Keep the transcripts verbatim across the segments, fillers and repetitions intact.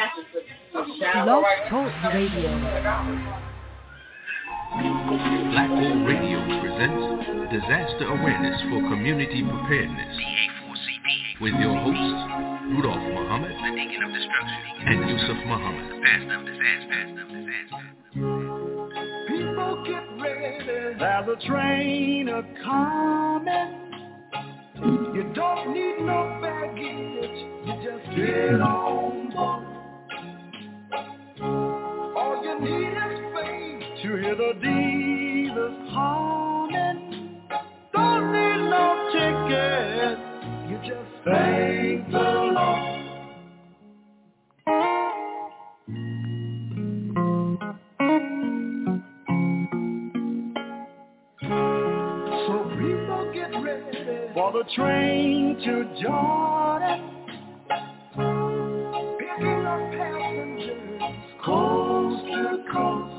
Blog Talk Radio. Black Hole Radio presents Disaster Awareness for Community Preparedness with your hosts, Rudolph Muhammad and Yusuf Muhammad. People get ready, there's a train a-coming. You don't need no baggage, you just get on board. All you need is faith to hear the dealers humming. Don't need no ticket, you just thank the Lord. So people get ready for the train to Jordan, picking up passengers coast to coast.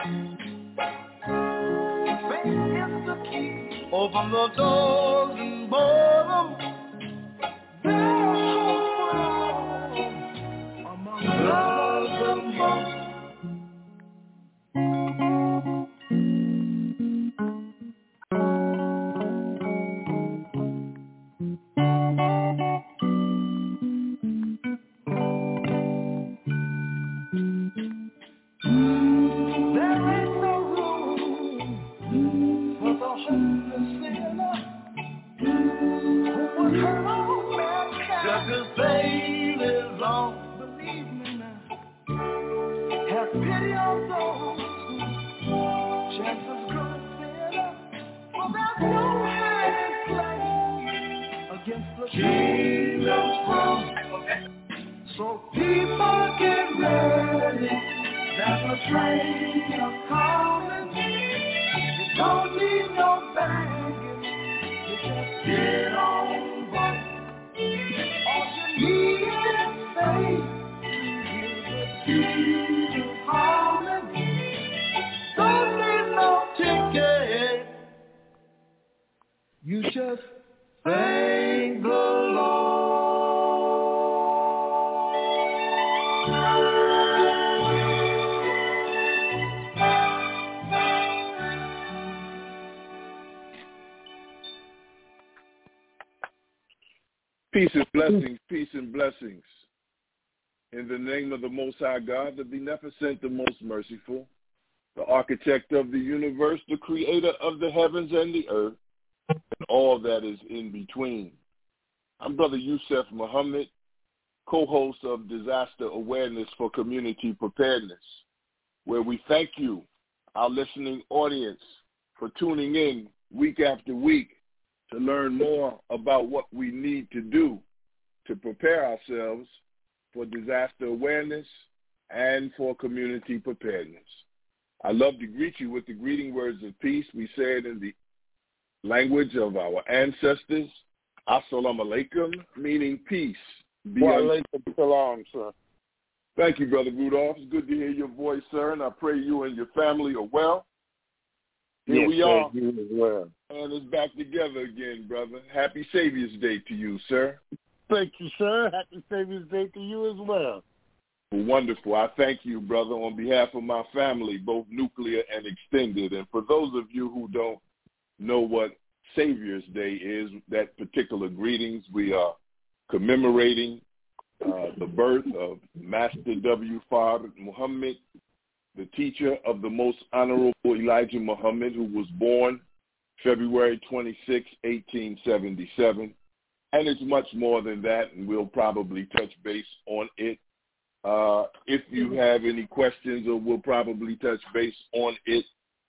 Faith is the key. Open the doors and board them. There's hope for all among those and most. You just thank the Peace and blessings, peace and blessings. In the name of the Most High God, the Beneficent, the Most Merciful, the Architect of the universe, the Creator of the heavens and the earth, and all that is in between. I'm Brother Yusuf Muhammad, co-host of Disaster Awareness for Community Preparedness, where we thank you, our listening audience, for tuning in week after week to learn more about what we need to do to prepare ourselves for disaster awareness and for community preparedness. I love to greet you with the greeting words of peace. We say it in the language of our ancestors, Assalamu alaikum, meaning peace. Wa alaikum salam, sir. Thank you, Brother Rudolph. It's good to hear your voice, sir, and I pray you and your family are well. Here yes, we are, you as well. And it's back together again, brother. Happy Savior's Day to you, sir. Thank you, sir. Happy Savior's Day to you as well. Wonderful. I thank you, brother, on behalf of my family, both nuclear and extended. And for those of you who don't know what Savior's Day is, that particular greetings, we are commemorating uh, the birth of Master W. Fard Muhammad, the teacher of the Most Honorable Elijah Muhammad, who was born February twenty-sixth, eighteen seventy-seven. And it's much more than that, and we'll probably touch base on it. Uh, if you have any questions, or we'll probably touch base on it,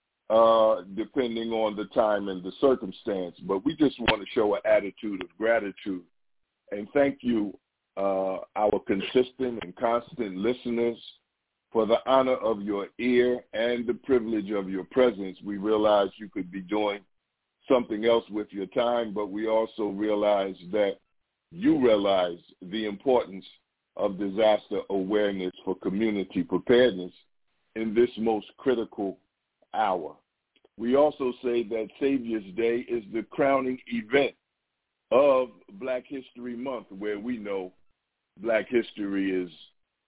uh, depending on the time and the circumstance. But we just want to show an attitude of gratitude and thank you, uh, our consistent and constant listeners, for the honor of your ear and the privilege of your presence. We realize you could be doing something else with your time, but we also realize that you realize the importance of disaster awareness for community preparedness in this most critical hour. We also say that Savior's Day is the crowning event of Black History Month, where we know Black history is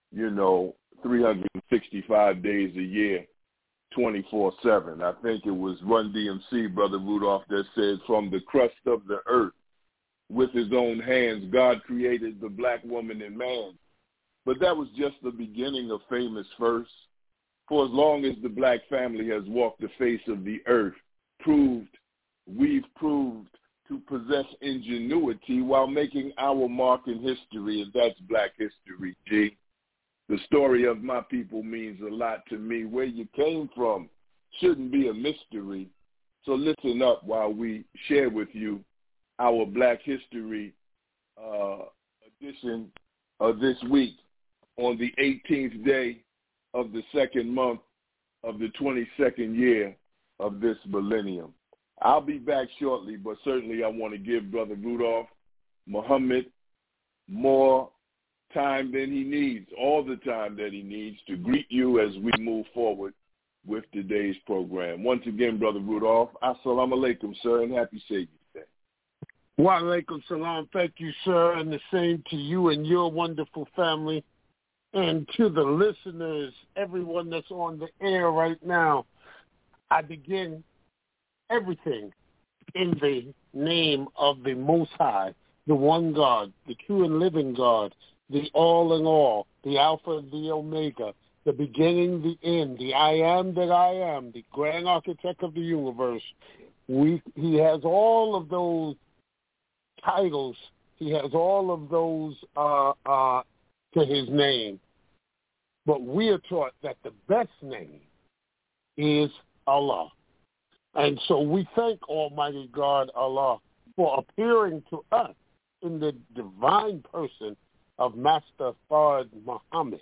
you know, three hundred sixty-five days a year, twenty-four seven. I think it was Run D M C, Brother Rudolph, that said, from the crust of the earth, with his own hands, God created the black woman and man. But that was just the beginning of Famous First. For as long as the black family has walked the face of the earth, proved, we've proved to possess ingenuity while making our mark in history, and that's Black History, G. The story of my people means a lot to me. Where you came from shouldn't be a mystery. So listen up while we share with you our Black History uh, edition of this week on the eighteenth day of the second month of the twenty-second year of this millennium. I'll be back shortly, but certainly I want to give Brother Rudolph Muhammad more time than he needs, all the time that he needs to greet you as we move forward with today's program. Once again, Brother Rudolph, assalamu alaikum, sir, and happy Savior's Day. Wa alaikum salam. Thank you, sir, and the same to you and your wonderful family. And to the listeners, everyone that's on the air right now, I begin everything in the name of the Most High, the one God, the true and living God, the all in all, the Alpha and the Omega, the beginning, the end, the I am that I am, the grand architect of the universe. We, he has all of those titles. He has all of those uh, uh, to his name. But we are taught that the best name is Allah. And so we thank Almighty God, Allah, for appearing to us in the divine person of Master Fard Muhammad.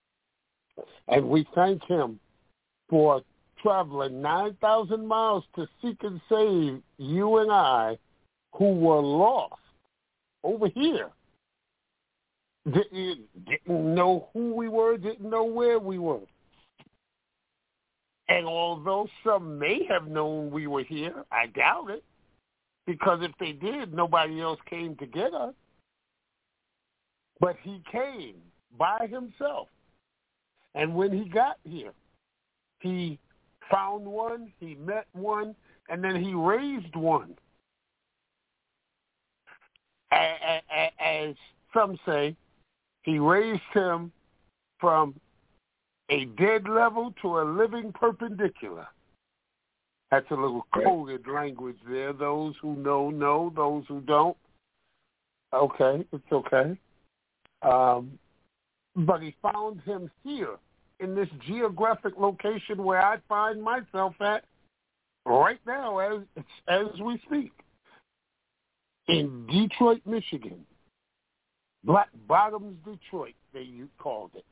And we thank him for traveling nine thousand miles to seek and save you and I who were lost over here. Didn't, didn't know who we were, didn't know where we were. And although some may have known we were here, I doubt it, because if they did, nobody else came to get us. But he came by himself. And when he got here, he found one, he met one, and then he raised one. As some say, he raised him from a dead level to a living perpendicular. That's a little coded language there. Those who know, know. Those who don't, okay, it's okay. Um, but he found him here in this geographic location where I find myself at right now as as we speak, in Detroit, Michigan. Black Bottoms, Detroit, they called it.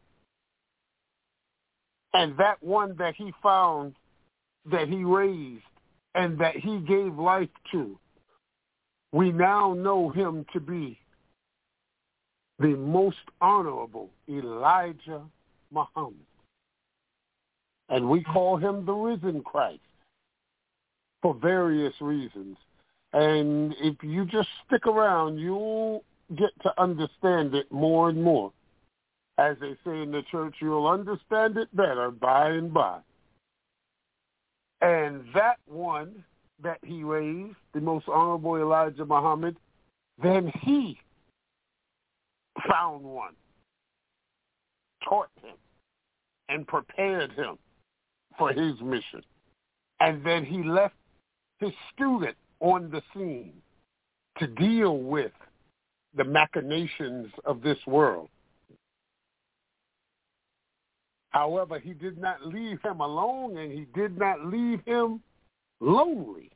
And that one that he found, that he raised, and that he gave life to, we now know him to be the most honorable Elijah Muhammad. And we call him the risen Christ for various reasons. And if you just stick around, you'll get to understand it more and more. As they say in the church, you'll understand it better by and by. And that one that he raised, the most honorable Elijah Muhammad, then he found one, taught him, and prepared him for his mission. And then he left his student on the scene to deal with the machinations of this world. However, he did not leave him alone, and he did not leave him lonely.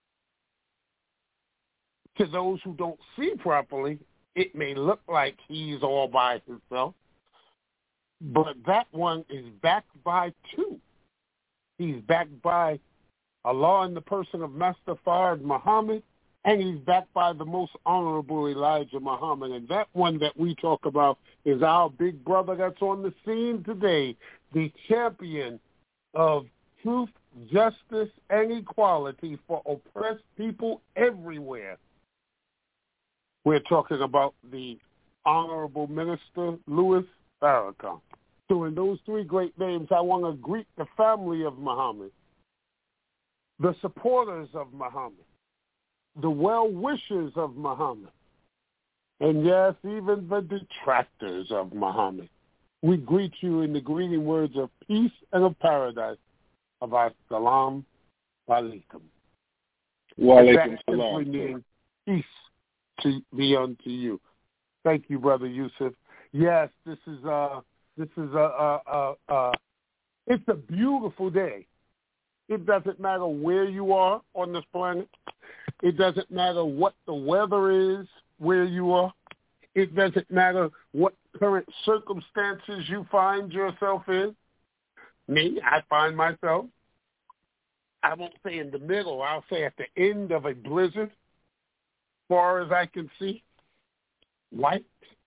To those who don't see properly, it may look like he's all by himself, but that one is backed by two. He's backed by Allah in the person of Master Fard Muhammad, and he's backed by the most honorable Elijah Muhammad. And that one that we talk about is our big brother that's on the scene today, the champion of truth, justice, and equality for oppressed people everywhere. We're talking about the Honorable Minister Louis Farrakhan. So in those three great names, I want to greet the family of Muhammad, the supporters of Muhammad, the well-wishers of Muhammad, and yes, even the detractors of Muhammad. We greet you in the greeting words of peace and of paradise of our Salam Alaikum. Wa alaikum salam. That simply means peace to be unto you. Thank you, Brother Yusuf. Yes, this is uh this is a a, a, a it's a beautiful day. It doesn't matter where you are on this planet. It doesn't matter what the weather is where you are. It doesn't matter what current circumstances you find yourself in. Me, I find myself, I won't say in the middle, I'll say at the end of a blizzard, far as I can see, white,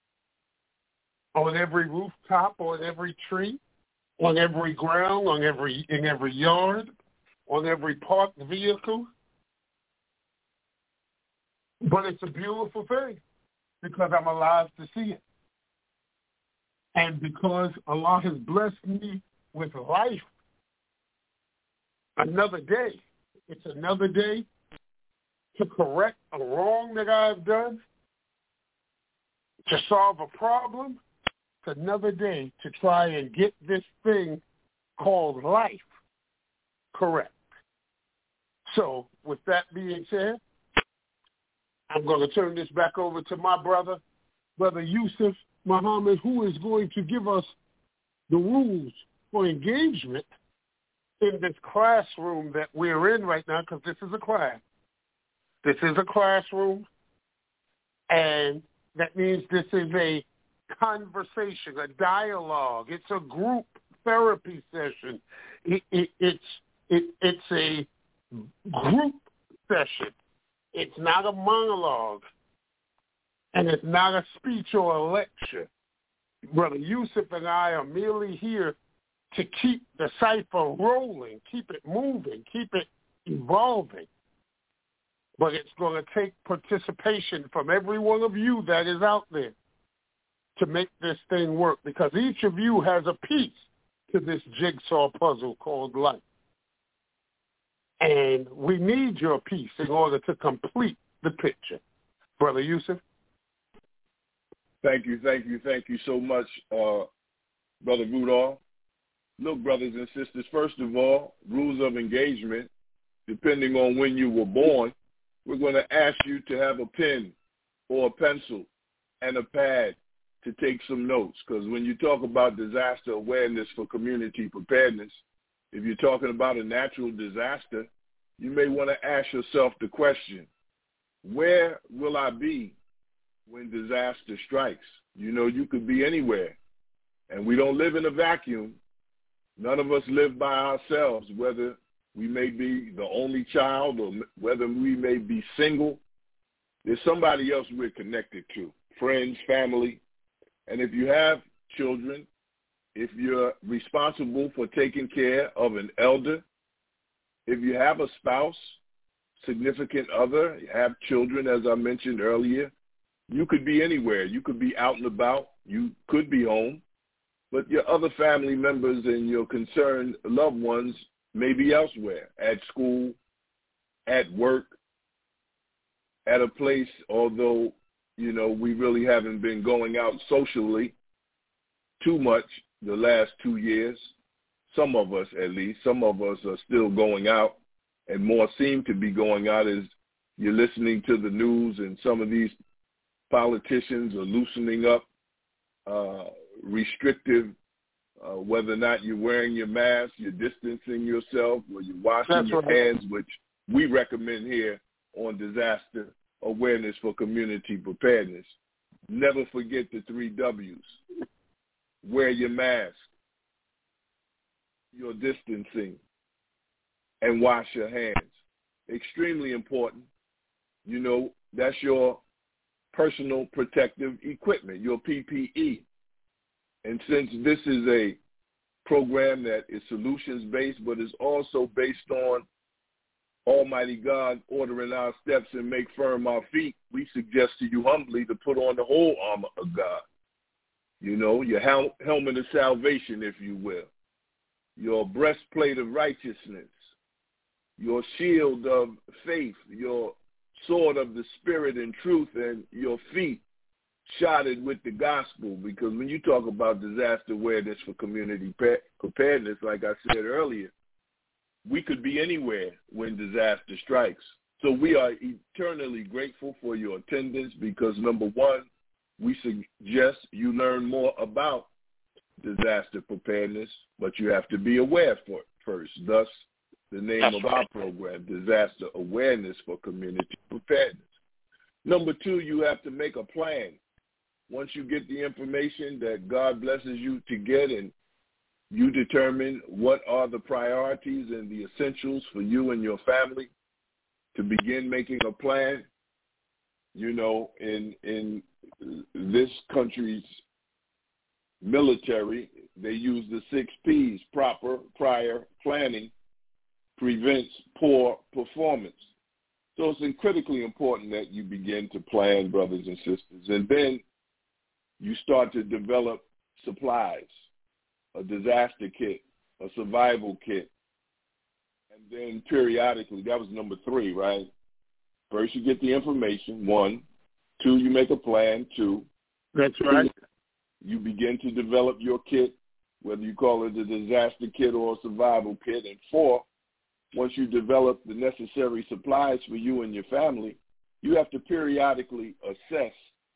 on every rooftop, on every tree, on every ground, on every in every yard, on every parked vehicle. But it's a beautiful thing because I'm alive to see it. And because Allah has blessed me with life, another day. It's another day to correct a wrong that I've done, to solve a problem. It's another day to try and get this thing called life correct. So with that being said, I'm going to turn this back over to my brother, Brother Yusuf Muhammad, who is going to give us the rules for engagement in this classroom that we're in right now, because this is a class. This is a classroom, and that means this is a conversation, a dialogue. It's a group therapy session. It, it, it's it, it's a group session. It's not a monologue, and it's not a speech or a lecture. Brother Yusuf and I are merely here to keep the cipher rolling, keep it moving, keep it evolving. But it's going to take participation from every one of you that is out there to make this thing work, because each of you has a piece to this jigsaw puzzle called life. And we need your piece in order to complete the picture. Brother Yusuf? Thank you, thank you, thank you so much, uh, Brother Rudolph. Look, brothers and sisters, first of all, rules of engagement, depending on when you were born, we're going to ask you to have a pen or a pencil and a pad to take some notes, because when you talk about disaster awareness for community preparedness, if you're talking about a natural disaster, you may want to ask yourself the question, where will I be when disaster strikes? You know, you could be anywhere, and we don't live in a vacuum. None of us live by ourselves, whether we may be the only child or whether we may be single. There's somebody else we're connected to, friends, family. And if you have children, if you're responsible for taking care of an elder, if you have a spouse, significant other, you have children, as I mentioned earlier, you could be anywhere. You could be out and about. You could be home. But your other family members and your concerned loved ones may be elsewhere, at school, at work, at a place, although, you know, we really haven't been going out socially too much the last two years. Some of us, at least, some of us are still going out, and more seem to be going out as you're listening to the news, and some of these politicians are loosening up uh, restrictive, uh, whether or not you're wearing your mask, you're distancing yourself, or you're washing That's your right. hands, which we recommend here on disaster awareness for community preparedness. Never forget the three W's. Wear your mask, your distancing, and wash your hands. Extremely important. You know, that's your personal protective equipment, your P P E. And since this is a program that is solutions-based, but is also based on Almighty God ordering our steps and make firm our feet, we suggest to you humbly to put on the whole armor of God. you know, your hel- helmet of salvation, if you will, your breastplate of righteousness, your shield of faith, your sword of the Spirit and truth, and your feet shotted with the gospel. Because when you talk about disaster awareness for community preparedness, like I said earlier, we could be anywhere when disaster strikes. So we are eternally grateful for your attendance because, number one, we suggest you learn more about disaster preparedness, but you have to be aware for it first. Thus, the name That's of right. our program, Disaster Awareness for Community Preparedness. Number two, you have to make a plan. Once you get the information that God blesses you to get and you determine what are the priorities and the essentials for you and your family to begin making a plan. You know, in in this country's military, they use the six P's: proper, prior, planning, prevents poor performance. So it's critically important that you begin to plan, brothers and sisters, and then you start to develop supplies, a disaster kit, a survival kit, and then periodically, that was number three, right? First, you get the information, one. Two, you make a plan, two. That's right. You begin to develop your kit, whether you call it a disaster kit or a survival kit. And four, once you develop the necessary supplies for you and your family, you have to periodically assess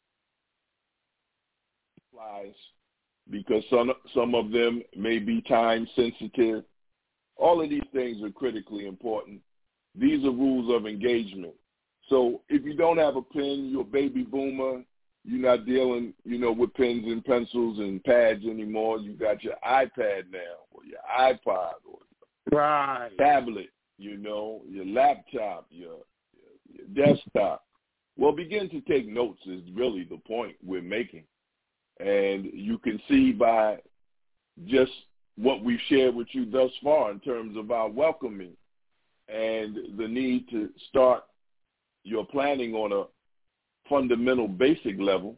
supplies because some some of them may be time sensitive. All of these things are critically important. These are rules of engagement. So if you don't have a pen, you're a baby boomer, you're not dealing, you know, with pens and pencils and pads anymore. You got your iPad now or your iPod or your right. tablet, you know, your laptop, your, your, your desktop. Well, begin to take notes is really the point we're making. And you can see by just what we've shared with you thus far in terms of our welcoming and the need to start your planning on a fundamental basic level,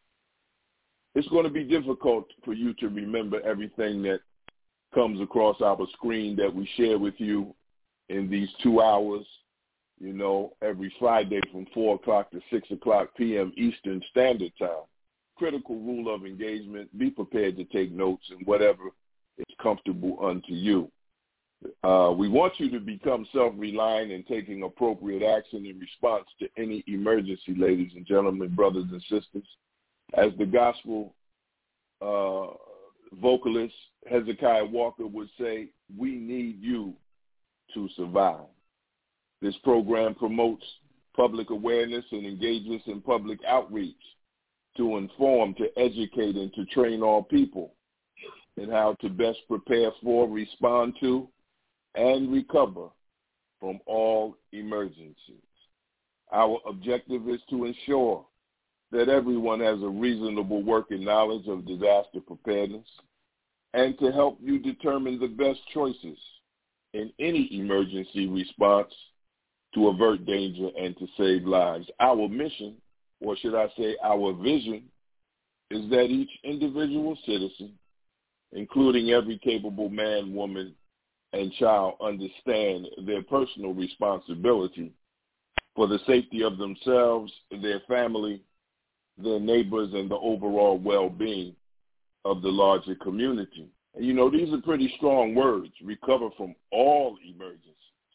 it's going to be difficult for you to remember everything that comes across our screen that we share with you in these two hours, you know, every Friday from four o'clock to six o'clock p.m. Eastern Standard Time. Critical rule of engagement, be prepared to take notes and whatever is comfortable unto you. Uh, we want you to become self-reliant and taking appropriate action in response to any emergency, ladies and gentlemen, brothers and sisters. As the gospel uh, vocalist Hezekiah Walker would say, we need you to survive. This program promotes public awareness and engagements in public outreach to inform, to educate, and to train all people in how to best prepare for, respond to, and recover from all emergencies. Our objective is to ensure that everyone has a reasonable working knowledge of disaster preparedness and to help you determine the best choices in any emergency response to avert danger and to save lives. Our mission, or should I say our vision, is that each individual citizen, including every capable man, woman, and child, understand their personal responsibility for the safety of themselves, their family, their neighbors, and the overall well-being of the larger community. And, you know, these are pretty strong words, recover from all emergencies.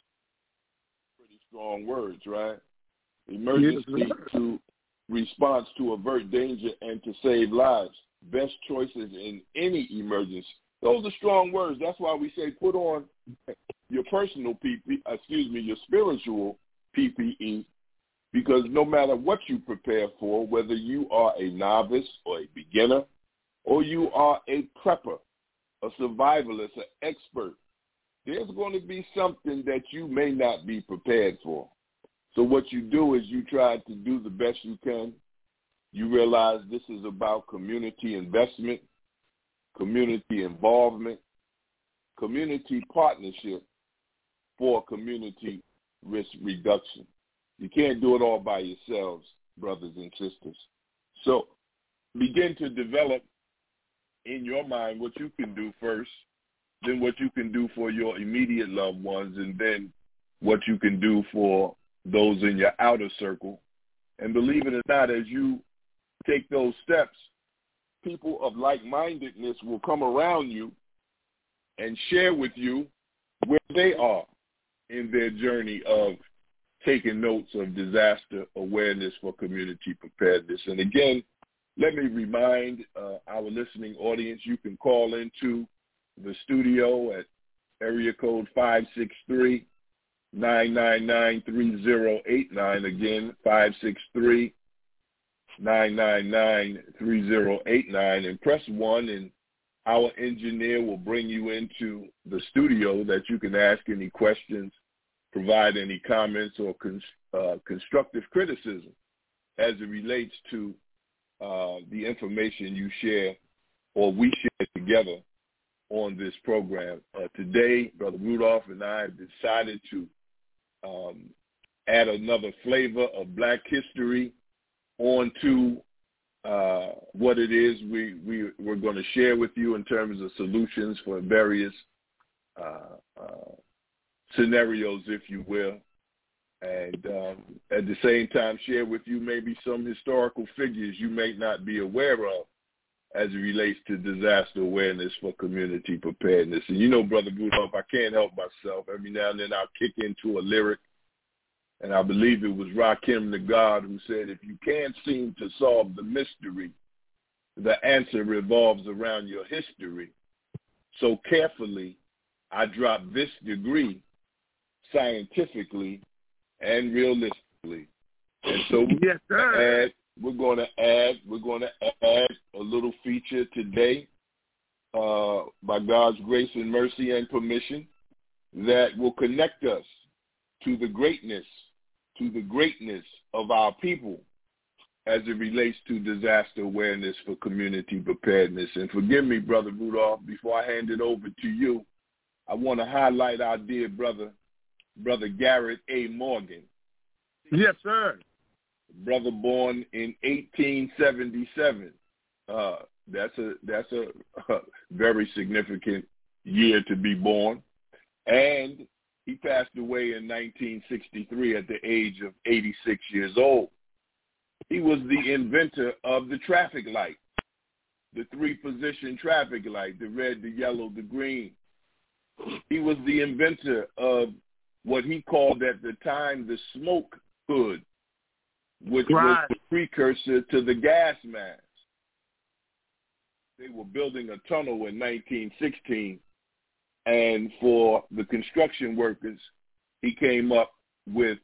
Pretty strong words, right? Emergency to response to avert danger and to save lives. Best choices in any emergency. Those are strong words. That's why we say put on your personal P P E, excuse me, your spiritual P P E, because no matter what you prepare for, whether you are a novice or a beginner, or you are a prepper, a survivalist, an expert, there's going to be something that you may not be prepared for. So what you do is you try to do the best you can. You realize this is about community investment, community involvement, community partnership for community risk reduction. You can't do it all by yourselves, brothers and sisters. So begin to develop in your mind what you can do first, then what you can do for your immediate loved ones, and then what you can do for those in your outer circle. And believe it or not, as you take those steps, people of like-mindedness will come around you and share with you where they are in their journey of taking notes of disaster awareness for community preparedness. And again, let me remind uh, our listening audience, you can call into the studio at area code five six three, nine nine nine, three zero eight nine. Again, five six three, nine nine nine, three zero eight nine, and press one, and our engineer will bring you into the studio that you can ask any questions, provide any comments or con- uh, constructive criticism as it relates to uh, the information you share or we share together on this program. Uh, today, Brother Rudolph and I have decided to um, add another flavor of Black history onto uh, what it is we, we, we're going to share with you in terms of solutions for various uh, uh, scenarios, if you will, and um, at the same time share with you maybe some historical figures you may not be aware of as it relates to disaster awareness for community preparedness. And you know, Brother Rudolph, I can't help myself. Every now and then I'll kick into a lyric, and I believe it was Rakim the God who said, if you can't seem to solve the mystery, the answer revolves around your history. So carefully, I drop this degree scientifically and realistically. And so yes, sir. add, we're going to add, we're going to add a little feature today, uh, by God's grace and mercy and permission, that will connect us to the greatness, to the greatness of our people as it relates to disaster awareness for community preparedness. And forgive me, Brother Rudolph, before I hand it over to you, I want to highlight our dear brother, Brother Garrett A. Morgan. Yes, sir. Brother born in eighteen seventy-seven. Uh, that's a that's a, a very significant year to be born. And he passed away in nineteen sixty-three at the age of eighty-six years old. He was the inventor of the traffic light, the three-position traffic light, the red, the yellow, the green. He was the inventor of what he called at the time the smoke hood, which right. was the precursor to the gas mask. They were building a tunnel in nineteen sixteen, and for the construction workers, he came up with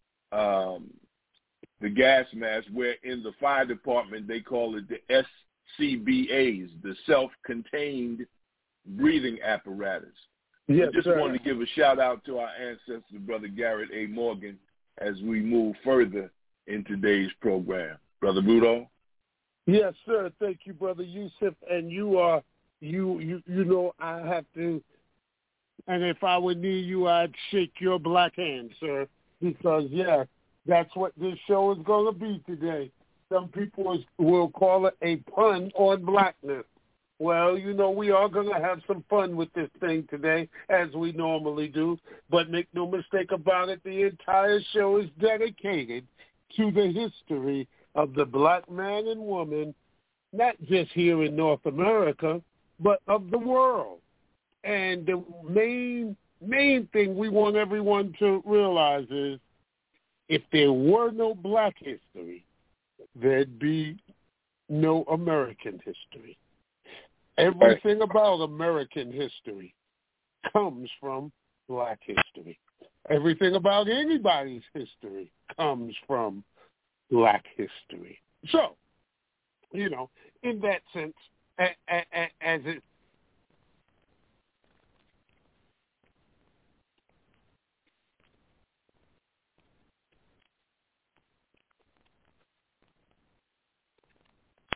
um, the gas mask, where in the fire department they call it the S C B As, the self-contained breathing apparatus. Yes, I just sir. wanted to give a shout-out to our ancestor, Brother Garrett A. Morgan, as we move further in today's program. Brother Rudolph? Yes, sir. Thank you, Brother Yusuf. And you are, you, you, you know, I have to, and if I were near you, I'd shake your black hand, sir, because, yeah, that's what this show is going to be today. Some people is, will call it a pun on blackness. Well, you know, we are going to have some fun with this thing today, as we normally do. But make no mistake about it, the entire show is dedicated to the history of the black man and woman, not just here in North America, but of the world. And the main, main thing we want everyone to realize is, if there were no black history, there'd be no American history. Everything about American history comes from black history. Everything about anybody's history comes from black history. So, you know, in that sense, as it